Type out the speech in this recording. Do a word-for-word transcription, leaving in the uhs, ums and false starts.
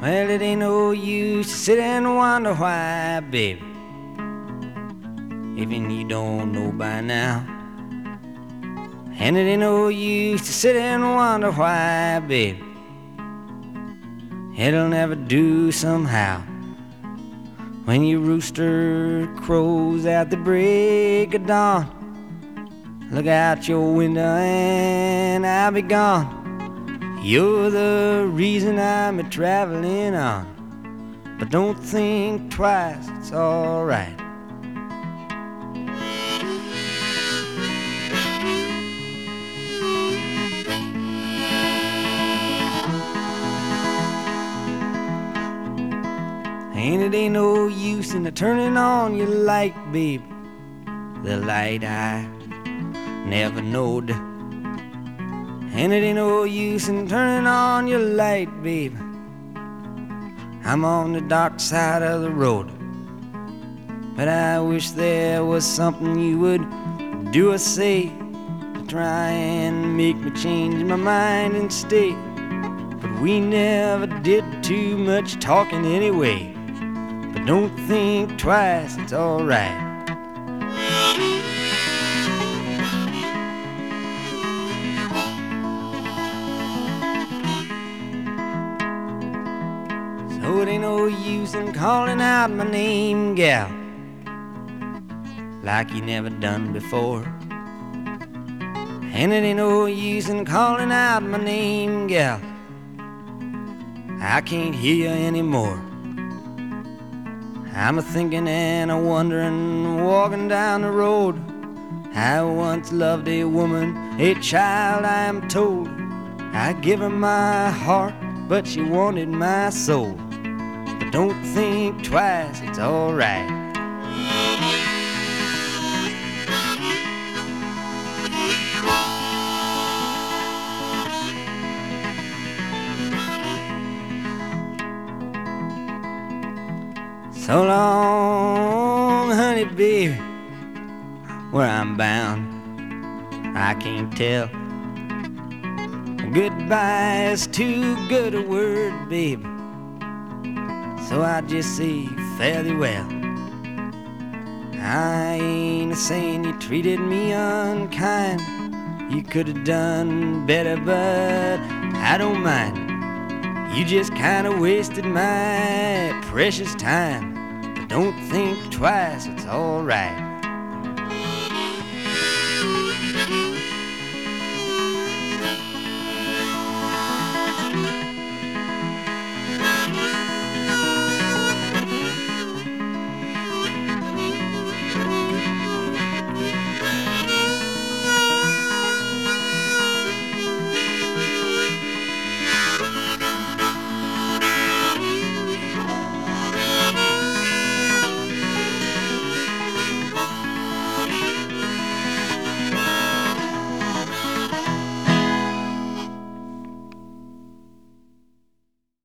Well, it ain't no use to sit and wonder why, baby, even you don't know by now. And it ain't no use to sit and wonder why, baby, it'll never do somehow. When your rooster crows at the break of dawn, look out your window and I'll be gone. You're the reason I'm a-traveling on, but don't think twice, it's alright. And it ain't no use in turning on your light, babe, the light I never knowed. And it ain't no use in turning on your light, babe, I'm on the dark side of the road. But I wish there was something you would do or say to try and make me change my mind and stay. But we never did too much talking anyway. But don't think twice, it's alright. So it ain't no use in calling out my name, gal, like you never done before. And it ain't no use in calling out my name, gal, I can't hear you anymore. I'm a-thinking and a-wondering, walking down the road. I once loved a woman, a child I am told. I give her my heart, but she wanted my soul. But don't think twice, it's alright. So long, honey, baby, where I'm bound, I can't tell. Goodbye is too good a word, baby, so I just say fare thee well. I ain't a-saying you treated me unkind, you could have done better, but I don't mind. You just kinda wasted my precious time. Don't think twice, it's alright.